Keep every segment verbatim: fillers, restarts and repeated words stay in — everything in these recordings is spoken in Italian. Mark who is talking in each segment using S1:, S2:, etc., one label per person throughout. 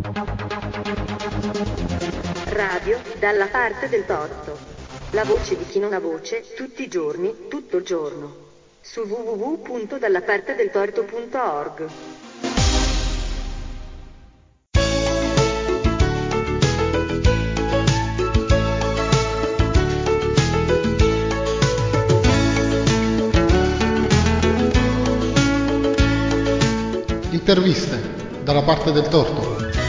S1: Radio, dalla parte del torto. La voce di chi non ha voce, tutti i giorni, tutto il giorno. Su w w w punto dallapartedeltorto punto org.
S2: Interviste dalla parte del torto.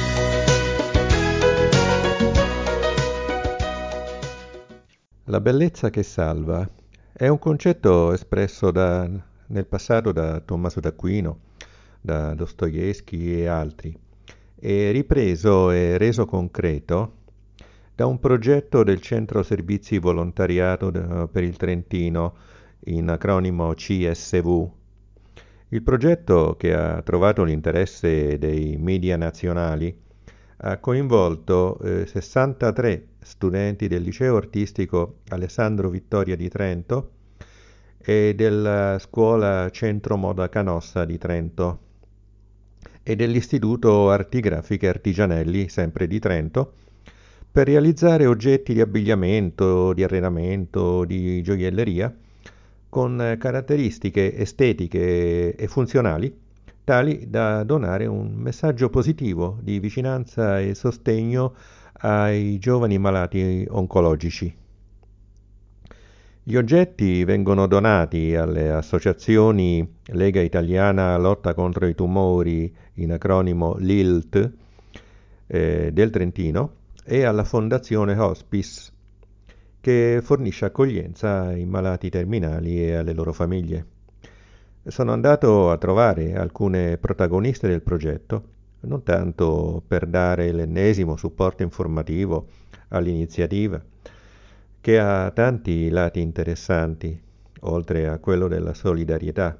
S3: La bellezza che salva è un concetto espresso da, nel passato da Tommaso d'Aquino, da Dostoevsky e altri, e ripreso e reso concreto da un progetto del Centro Servizi Volontariato per il Trentino, in acronimo C S V. Il progetto, che ha trovato l'interesse dei media nazionali, ha coinvolto eh, sessantatré studenti del liceo artistico Alessandro Vittoria di Trento e della scuola Centro Moda Canossa di Trento e dell'Istituto Arti Grafiche Artigianelli, sempre di Trento, per realizzare oggetti di abbigliamento, di arredamento, di gioielleria con caratteristiche estetiche e funzionali tali da donare un messaggio positivo di vicinanza e sostegno ai giovani malati oncologici. Gli oggetti vengono donati alle associazioni Lega Italiana Lotta contro i Tumori, in acronimo L I L T, eh, del Trentino, e alla Fondazione Hospice, che fornisce accoglienza ai malati terminali e alle loro famiglie. Sono andato a trovare alcune protagoniste del progetto, non tanto per dare l'ennesimo supporto informativo all'iniziativa, che ha tanti lati interessanti, oltre a quello della solidarietà,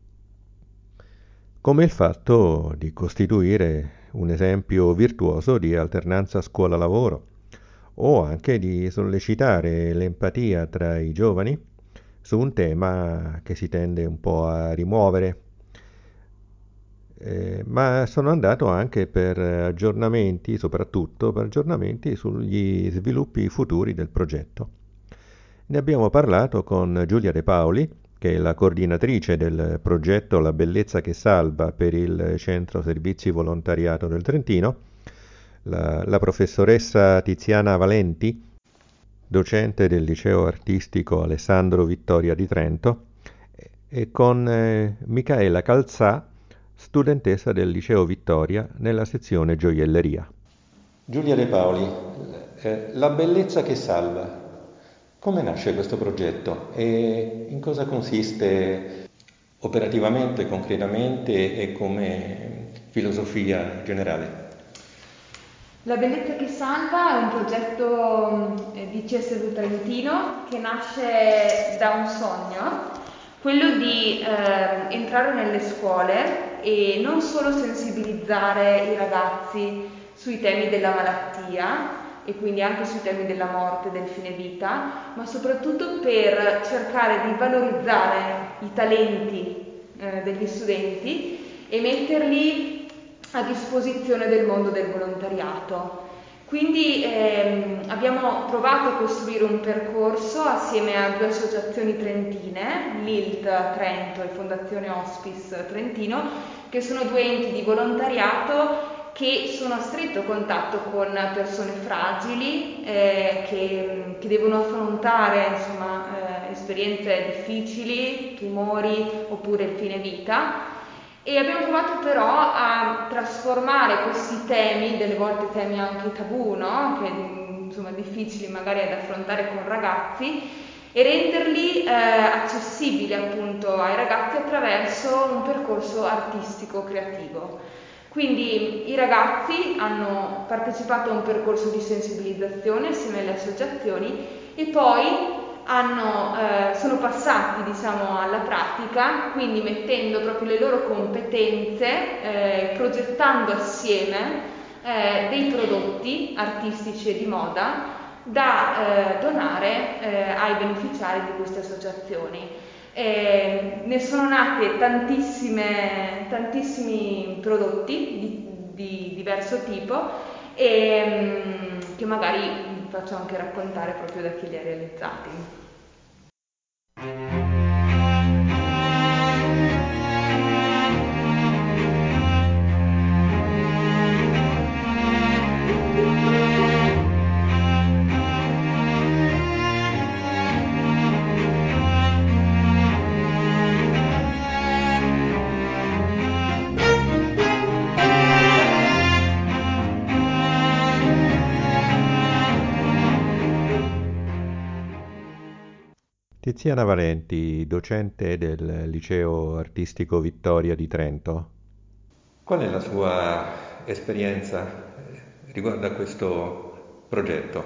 S3: come il fatto di costituire un esempio virtuoso di alternanza scuola-lavoro, o anche di sollecitare l'empatia tra i giovani su un tema che si tende un po' a rimuovere. Eh, ma sono andato anche per aggiornamenti, soprattutto per aggiornamenti sugli sviluppi futuri del progetto. Ne abbiamo parlato con Giulia De Paoli, che è la coordinatrice del progetto La Bellezza che Salva per il Centro Servizi Volontariato del Trentino, la, la professoressa Tiziana Valenti, docente del liceo artistico Alessandro Vittoria di Trento, e con eh, Micaela Calzà, studentessa del liceo Vittoria nella sezione gioielleria. Giulia De Paoli, eh, La Bellezza che Salva. Come nasce questo progetto e in cosa consiste operativamente, concretamente e come filosofia generale?
S4: La Bellezza che Salva è un progetto di C S V Trentino che nasce da un sogno, quello di eh, entrare nelle scuole e non solo sensibilizzare i ragazzi sui temi della malattia e quindi anche sui temi della morte, del fine vita, ma soprattutto per cercare di valorizzare i talenti eh, degli studenti e metterli a disposizione del mondo del volontariato. Quindi ehm, abbiamo provato a costruire un percorso assieme a due associazioni trentine, l'I L T Trento e Fondazione Hospice Trentino, che sono due enti di volontariato che sono a stretto contatto con persone fragili eh, che, che devono affrontare insomma, eh, esperienze difficili, tumori oppure il fine vita. E abbiamo provato però a trasformare questi temi, delle volte temi anche tabù, no? Che insomma difficili magari ad affrontare con ragazzi, e renderli eh, accessibili appunto ai ragazzi attraverso un percorso artistico creativo. Quindi i ragazzi hanno partecipato a un percorso di sensibilizzazione assieme alle associazioni e poi hanno, eh, sono passati diciamo alla pratica, quindi mettendo proprio le loro competenze, eh, progettando assieme eh, dei prodotti artistici e di moda da eh, donare eh, ai beneficiari di queste associazioni. Eh, ne sono nate tantissime, tantissimi prodotti di, di diverso tipo e mh, che magari vi faccio anche raccontare proprio da chi li ha realizzati.
S3: Tiziana Valenti, docente del Liceo Artistico Vittoria di Trento. Qual è la sua esperienza riguardo a questo progetto?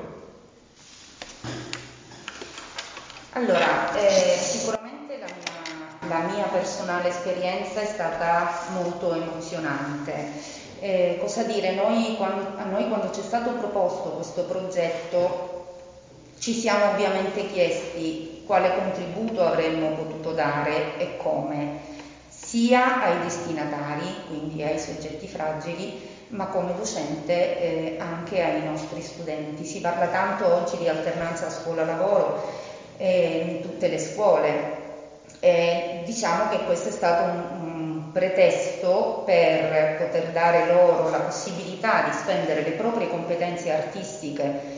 S5: Allora, eh, sicuramente la mia, la mia personale esperienza è stata molto emozionante. Eh, cosa dire, noi quando, a noi quando c'è stato proposto questo progetto ci siamo ovviamente chiesti quale contributo avremmo potuto dare e come, sia ai destinatari, quindi ai soggetti fragili, ma come docente eh, anche ai nostri studenti. Si parla tanto oggi di alternanza scuola-lavoro eh, in tutte le scuole. Eh, diciamo che questo è stato un, un pretesto per poter dare loro la possibilità di spendere le proprie competenze artistiche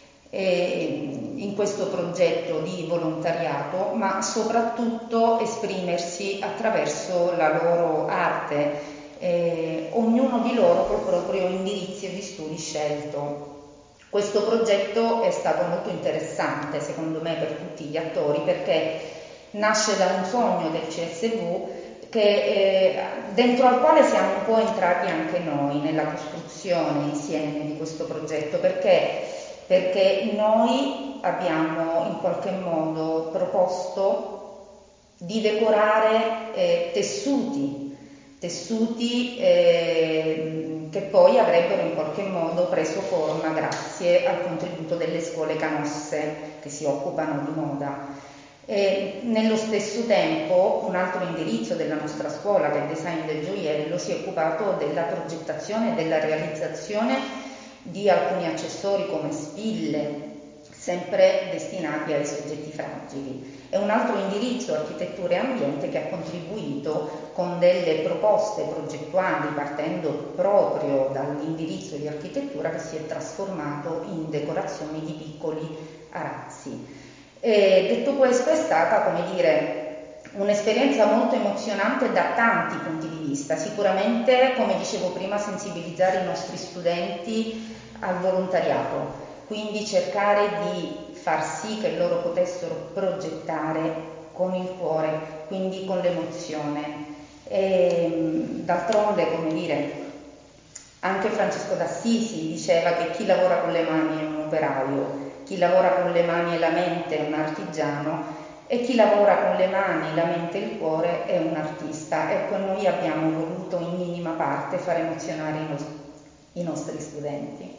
S5: in questo progetto di volontariato, ma soprattutto esprimersi attraverso la loro arte, eh, ognuno di loro col proprio indirizzo di studi scelto. Questo progetto è stato molto interessante secondo me per tutti gli attori perché nasce da un sogno del C S V che, eh, dentro al quale siamo un po' entrati anche noi nella costruzione insieme di questo progetto perché perché noi abbiamo in qualche modo proposto di decorare eh, tessuti, tessuti eh, che poi avrebbero in qualche modo preso forma grazie al contributo delle scuole canosse che si occupano di moda. E nello stesso tempo un altro indirizzo della nostra scuola, che è il Design del Gioiello, si è occupato della progettazione e della realizzazione di alcuni accessori come spille, sempre destinati ai soggetti fragili. E un altro indirizzo, architettura e ambiente, che ha contribuito con delle proposte progettuali partendo proprio dall'indirizzo di architettura che si è trasformato in decorazioni di piccoli arazzi. E detto questo è stata, come dire, un'esperienza molto emozionante da tanti punti di vista. Sicuramente, come dicevo prima, sensibilizzare i nostri studenti al volontariato, quindi cercare di far sì che loro potessero progettare con il cuore, quindi con l'emozione. E, d'altronde, come dire, anche Francesco d'Assisi diceva che chi lavora con le mani è un operaio, chi lavora con le mani e la mente è un artigiano e chi lavora con le mani, la mente e il cuore è un artista. Ecco, noi abbiamo voluto in minima parte far emozionare i, nos- i nostri studenti.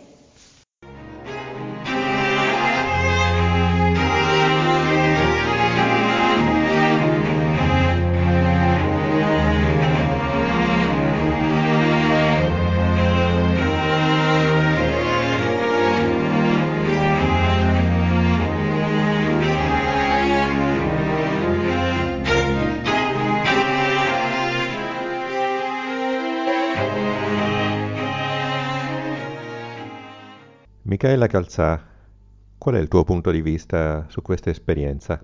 S3: Michaela Calzà, qual è il tuo punto di vista su questa esperienza?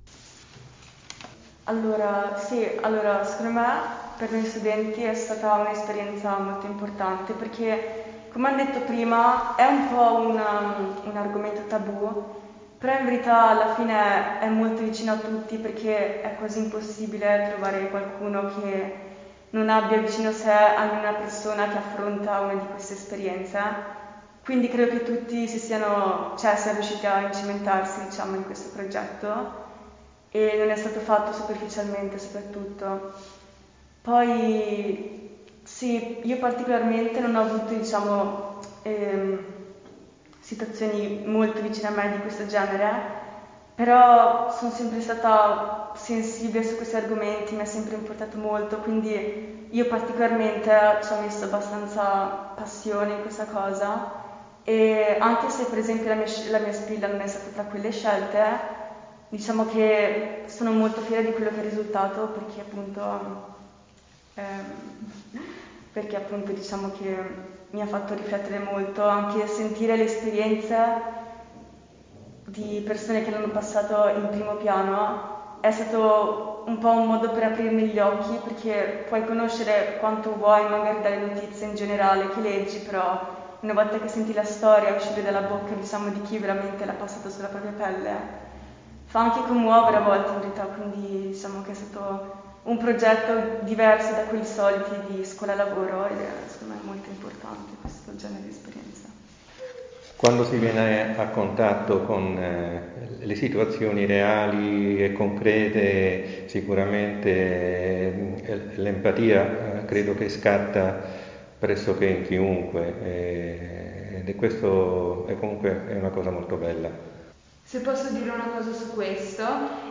S6: Allora, sì, allora, secondo me per noi studenti è stata un'esperienza molto importante perché, come hanno detto prima, è un po' un, um, un argomento tabù, però in verità alla fine è molto vicino a tutti perché è quasi impossibile trovare qualcuno che non abbia vicino a sé almeno una persona che affronta una di queste esperienze. Quindi credo che tutti si siano, cioè, siano riusciti a incimentarsi, diciamo, in questo progetto e non è stato fatto superficialmente soprattutto. Poi sì, io particolarmente non ho avuto, diciamo, ehm, situazioni molto vicine a me di questo genere, però sono sempre stata sensibile su questi argomenti, mi ha sempre importato molto, quindi io particolarmente ci ho messo abbastanza passione in questa cosa, e anche se per esempio la mia, la mia spilla non è stata tra quelle scelte, diciamo che sono molto fiera di quello che è il risultato, perché appunto, ehm, perché appunto diciamo che mi ha fatto riflettere molto, anche sentire le esperienze di persone che l'hanno passato in primo piano è stato un po' un modo per aprirmi gli occhi, perché puoi conoscere quanto vuoi magari dalle notizie in generale che leggi, però una volta che senti la storia uscire dalla bocca, diciamo, di chi veramente l'ha passato sulla propria pelle, fa anche commuovere a volte in realtà, quindi diciamo che è stato un progetto diverso da quelli soliti di scuola-lavoro ed è secondo me molto importante questo genere di esperienza.
S3: Quando si viene a contatto con eh, le situazioni reali e concrete, sicuramente eh, l'empatia eh, credo che scatta pressoché in chiunque, eh, ed è questo è comunque è una cosa molto bella.
S4: Se posso dire una cosa su questo,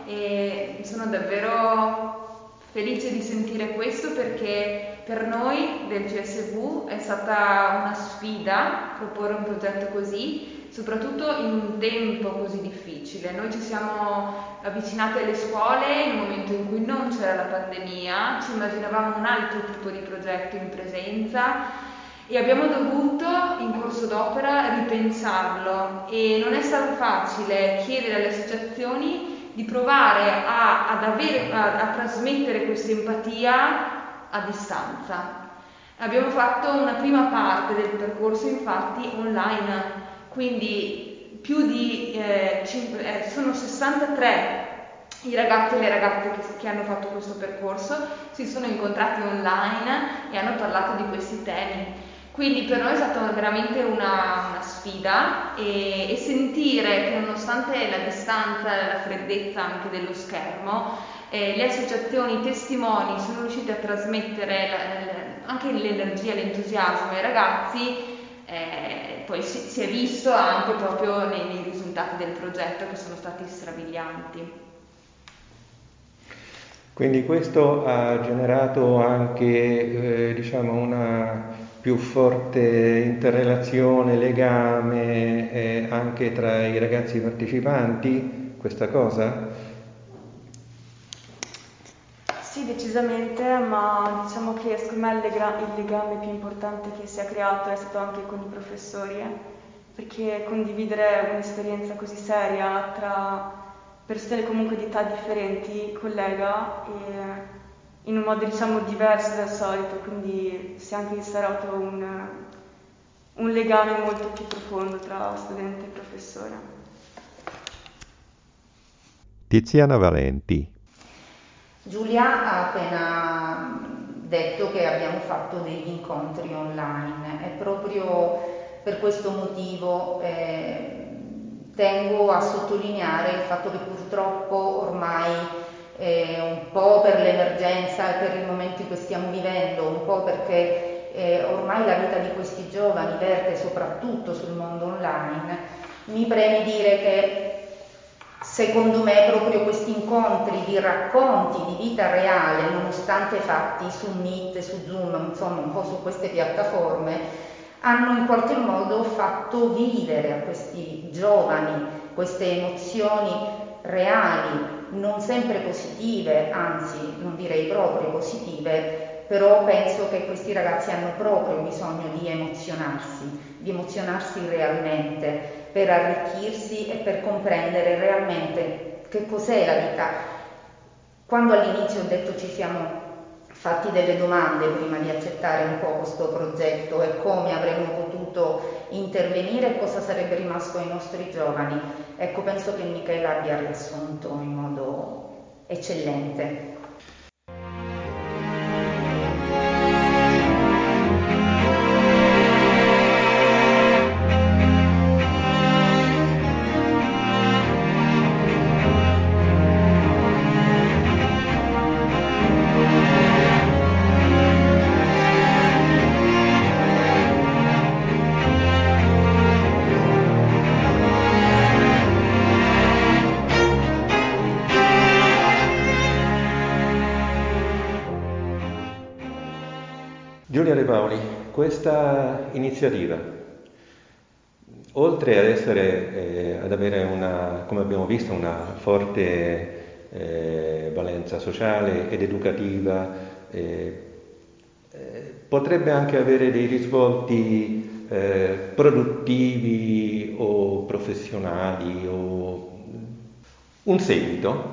S4: eh, sono davvero felice di sentire questo, perché per noi del C S V è stata una sfida proporre un progetto così, soprattutto in un tempo così difficile. Noi ci siamo avvicinati alle scuole in un momento in cui non c'era la pandemia, ci immaginavamo un altro tipo di progetto in presenza e abbiamo dovuto in corso d'opera ripensarlo, e non è stato facile chiedere alle associazioni di provare a, ad avere, a, a trasmettere questa empatia a distanza. Abbiamo fatto una prima parte del percorso infatti online, quindi più di eh, cinque, eh, sono sessantatré i ragazzi e le ragazze che, che hanno fatto questo percorso, si sono incontrati online e hanno parlato di questi temi. Quindi per noi è stata veramente una, una sfida, e, e sentire che nonostante la distanza e la freddezza anche dello schermo, eh, le associazioni, i testimoni sono riusciti a trasmettere la, la, anche l'energia, l'entusiasmo ai ragazzi, eh, poi si, si è visto anche proprio nei, nei risultati del progetto, che sono stati strabilianti.
S3: Quindi questo ha generato anche eh, diciamo una più forte interrelazione, legame eh, anche tra i ragazzi partecipanti, questa cosa?
S6: Sì, decisamente, ma diciamo che secondo me il, lega- il legame più importante che si è creato è stato anche con i professori, eh, perché condividere un'esperienza così seria tra persone comunque di età differenti collega e in un modo diciamo diverso dal solito, quindi si è anche instaurato un, un legame molto più profondo tra studente e professore.
S3: Tiziana Valenti.
S5: Giulia ha appena detto che abbiamo fatto degli incontri online e proprio per questo motivo eh, tengo a sottolineare il fatto che purtroppo ormai eh, un po' per l'emergenza e per il momento in cui stiamo vivendo, un po' perché eh, ormai la vita di questi giovani verte soprattutto sul mondo online, mi preme dire che secondo me proprio questi incontri di racconti di vita reale, nonostante fatti su Meet, su Zoom, insomma un po' su queste piattaforme, hanno in qualche modo fatto vivere a questi giovani queste emozioni reali, non sempre positive, anzi non direi proprio positive, però penso che questi ragazzi hanno proprio bisogno di emozionarsi, di emozionarsi realmente, per arricchirsi e per comprendere realmente che cos'è la vita. Quando all'inizio ho detto ci siamo fatti delle domande prima di accettare un po' questo progetto e come avremmo potuto intervenire e cosa sarebbe rimasto ai nostri giovani, ecco, penso che Michela abbia riassunto in modo eccellente.
S3: questa iniziativa, oltre ad essere, eh, ad avere una, come abbiamo visto, una forte eh, valenza sociale ed educativa, eh, eh, potrebbe anche avere dei risvolti eh, produttivi o professionali o un seguito?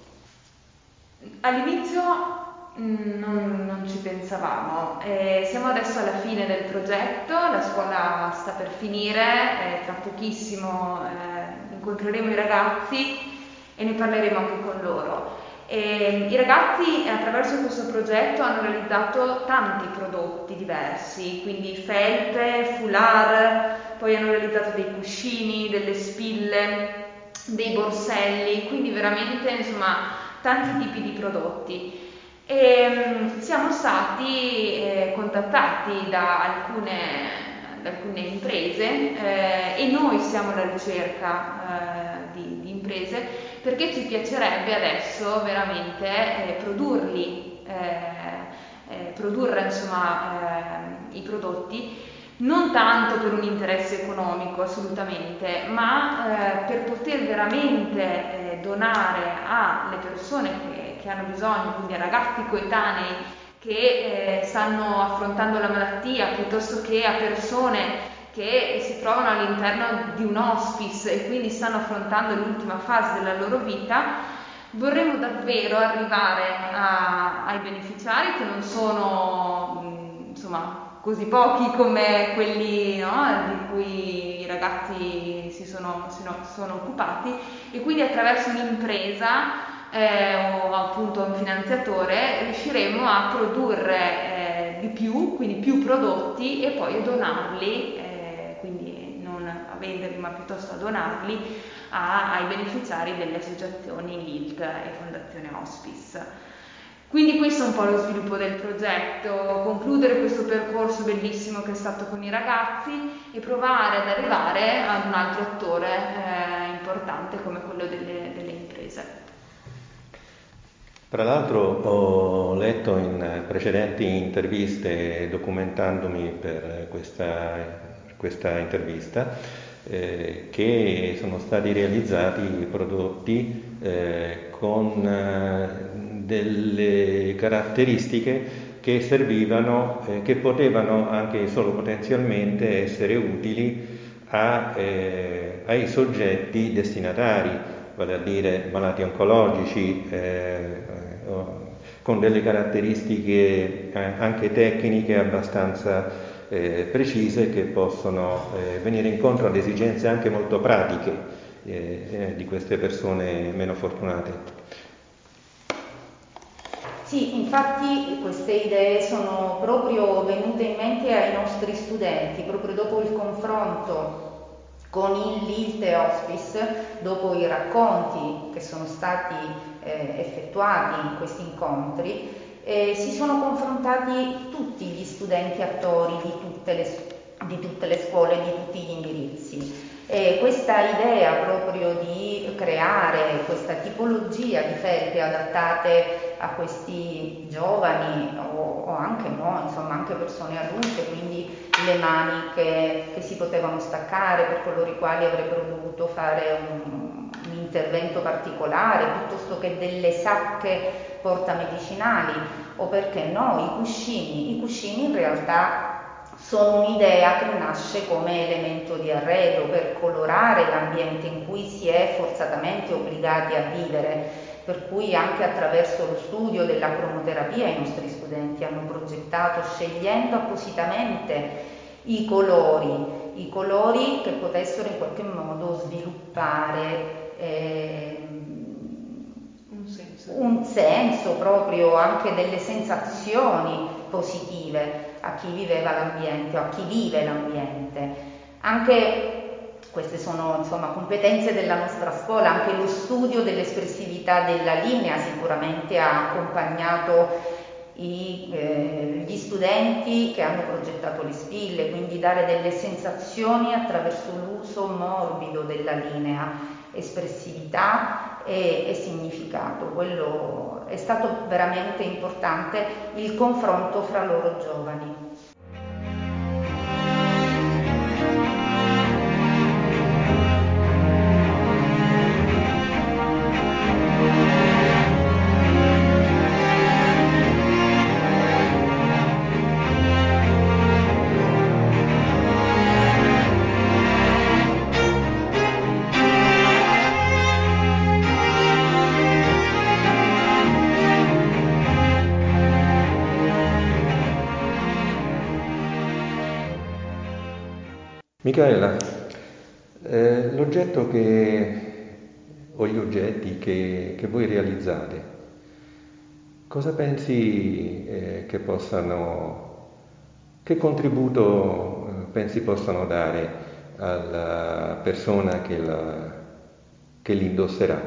S4: All'inizio mh, non, non ci pensavamo, eh, siamo adesso alla fine del progetto, la scuola sta per finire, eh, tra pochissimo eh, incontreremo i ragazzi e ne parleremo anche con loro. E i ragazzi attraverso questo progetto hanno realizzato tanti prodotti diversi, quindi felpe, foulard, poi hanno realizzato dei cuscini, delle spille, dei borselli, quindi veramente insomma tanti tipi di prodotti. E um, siamo stati eh, contattati da alcune, da alcune imprese eh, e noi siamo alla ricerca eh, di, di imprese, perché ci piacerebbe adesso veramente eh, produrli, eh, eh, produrre insomma eh, i prodotti, non tanto per un interesse economico assolutamente, ma eh, per poter veramente eh, donare alle persone che, che hanno bisogno, quindi a ragazzi coetanei che eh, stanno affrontando la malattia, piuttosto che a persone che si trovano all'interno di un hospice e quindi stanno affrontando l'ultima fase della loro vita. Vorremmo davvero arrivare a, ai beneficiari, che non sono mh, insomma così pochi come quelli, no, di cui i ragazzi si sono, si no, sono occupati, e quindi attraverso un'impresa eh, o appunto un finanziatore riusciremo a produrre eh, di più, quindi più prodotti, e poi a donarli, eh, quindi non a venderli ma piuttosto a donarli a, ai beneficiari delle associazioni L I L T e Fondazione Hospice. Quindi questo è un po' lo sviluppo del progetto, concludere questo percorso bellissimo che è stato con i ragazzi e provare ad arrivare ad un altro attore eh, importante come quello delle, delle imprese.
S3: Tra l'altro ho letto in precedenti interviste, documentandomi per questa, questa intervista, eh, che sono stati realizzati prodotti eh, con eh, delle caratteristiche che servivano, eh, che potevano anche solo potenzialmente essere utili a, eh, ai soggetti destinatari, vale a dire malati oncologici, eh, con delle caratteristiche eh, anche tecniche abbastanza eh, precise, che possono eh, venire incontro ad esigenze anche molto pratiche eh, eh, di queste persone meno fortunate.
S5: Sì, infatti queste idee sono proprio venute in mente ai nostri studenti, proprio dopo il confronto con il L I L T e Hospice, dopo i racconti che sono stati eh, effettuati in questi incontri, eh, si sono confrontati tutti gli studenti attori di tutte le, di tutte le scuole, di tutti gli indirizzi. E questa idea proprio di creare questa tipologia di felpe adattate a questi giovani o, o anche noi, insomma anche persone adulte, quindi le maniche che si potevano staccare per coloro i quali avrebbero dovuto fare un, un intervento particolare, piuttosto che delle sacche portamedicinali, o perché no, i cuscini. I cuscini in realtà sono un'idea che nasce come elemento di arredo per colorare l'ambiente in cui si è forzatamente obbligati a vivere, per cui anche attraverso lo studio della cromoterapia i nostri studenti hanno progettato, scegliendo appositamente i colori, i colori che potessero in qualche modo sviluppare eh,
S4: un senso.
S5: un senso proprio, anche delle sensazioni positive a chi viveva l'ambiente o a chi vive l'ambiente. Anche queste sono insomma competenze della nostra scuola, anche lo studio dell'espressività della linea sicuramente ha accompagnato i, eh, gli studenti che hanno progettato le spille, quindi dare delle sensazioni attraverso l'uso morbido della linea, espressività e, e significato. Quello è stato veramente importante, il confronto fra loro giovani.
S3: Micaela, eh, l'oggetto che o gli oggetti che, che voi realizzate, cosa pensi eh, che possano, che contributo eh, pensi possano dare alla persona che, la, che li indosserà?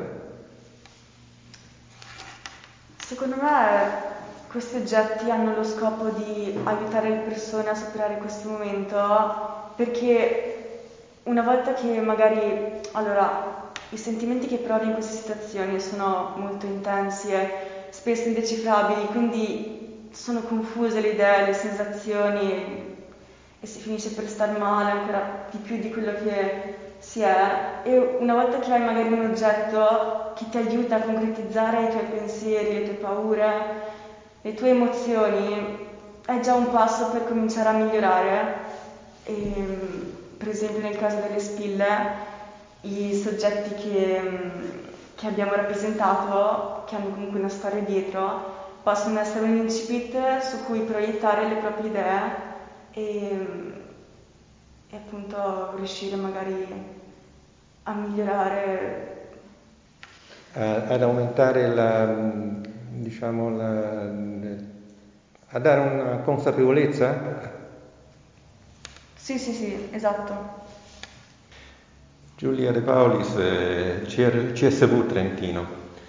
S6: Secondo me questi oggetti hanno lo scopo di aiutare le persone a superare questo momento, perché una volta che magari, allora, i sentimenti che provi in queste situazioni sono molto intensi e spesso indecifrabili, quindi sono confuse le idee, le sensazioni e si finisce per star male ancora di più di quello che si è. E una volta che hai magari un oggetto che ti aiuta a concretizzare i tuoi pensieri, le tue paure, le tue emozioni, è già un passo per cominciare a migliorare. E, per esempio nel caso delle spille, i soggetti che, che abbiamo rappresentato, che hanno comunque una storia dietro, possono essere un incipit su cui proiettare le proprie idee e, e appunto riuscire magari a migliorare,
S3: A, ad aumentare la, diciamo, la, a dare una consapevolezza?
S6: Sì, sì, sì, esatto.
S3: Giulia De Paulis, eh, C S V Trentino.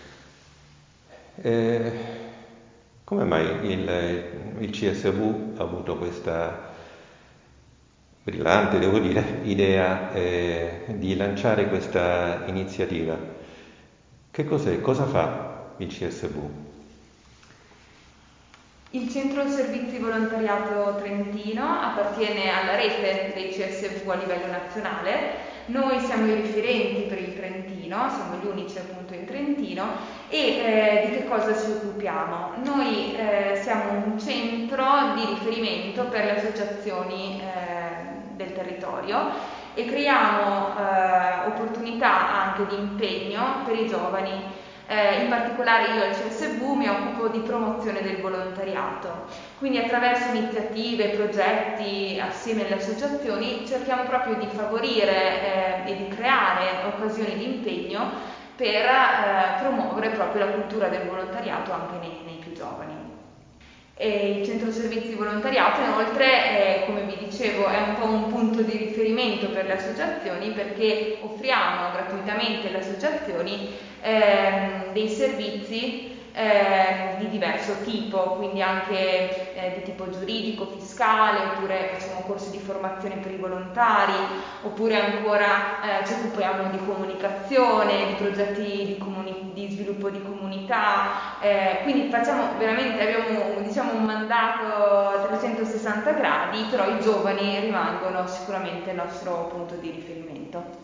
S3: Eh, come mai il, il C S V ha avuto questa brillante, devo dire, idea eh, di lanciare questa iniziativa? Che cos'è? Cosa fa il C S V?
S4: Il Centro Servizi Volontariato Trentino appartiene alla rete dei C S V a livello nazionale. Noi siamo i referenti per il Trentino, siamo gli unici appunto in Trentino. E eh, di che cosa ci occupiamo? Noi eh, siamo un centro di riferimento per le associazioni eh, del territorio e creiamo eh, opportunità anche di impegno per i giovani. Eh, in particolare io al C S V mi occupo di promozione del volontariato, quindi attraverso iniziative, progetti assieme alle associazioni cerchiamo proprio di favorire eh, e di creare occasioni di impegno per eh, promuovere proprio la cultura del volontariato anche nei, nei più giovani. E il Centro Servizi Volontariato inoltre, eh, come vi dicevo, è un po' un punto di riferimento per le associazioni perché offriamo gratuitamente alle associazioni ehm, dei servizi eh, di diverso tipo, quindi anche eh, di tipo giuridico, fiscale, oppure facciamo corsi di formazione per i volontari, oppure ancora eh, ci occupiamo di comunicazione, di progetti di, comuni- di sviluppo di comunità, eh, quindi facciamo veramente, abbiamo diciamo un mandato a trecentosessanta gradi, però i giovani rimangono sicuramente il nostro punto di riferimento.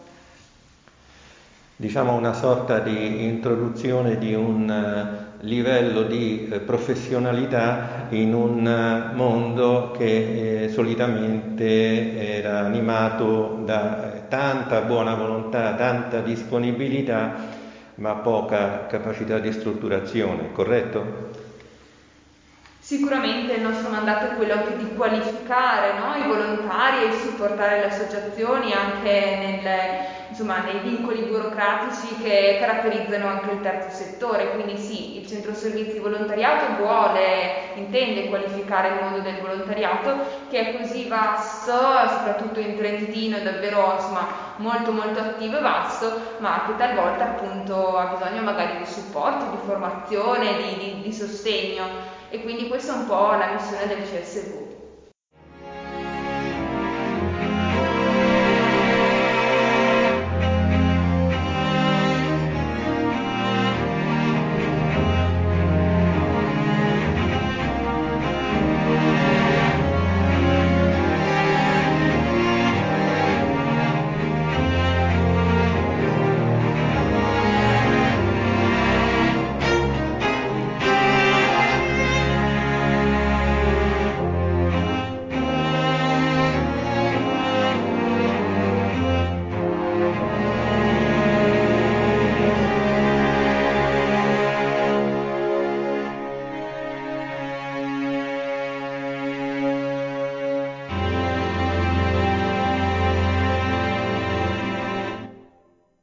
S3: Diciamo una sorta di introduzione di un livello di eh, professionalità in un uh, mondo che eh, solitamente era animato da eh, tanta buona volontà, tanta disponibilità, ma poca capacità di strutturazione, corretto?
S4: Sicuramente il nostro mandato è quello anche di qualificare, no, i volontari e supportare le associazioni anche nel, insomma, nei vincoli burocratici che caratterizzano anche il terzo settore. Quindi sì, il Centro Servizi Volontariato vuole, intende qualificare il mondo del volontariato che è così vasto, soprattutto in Trentino è davvero insomma, molto molto attivo e vasto, ma che talvolta appunto ha bisogno magari di supporto, di formazione, di, di, di sostegno. E quindi questa è un po' la missione del C S V.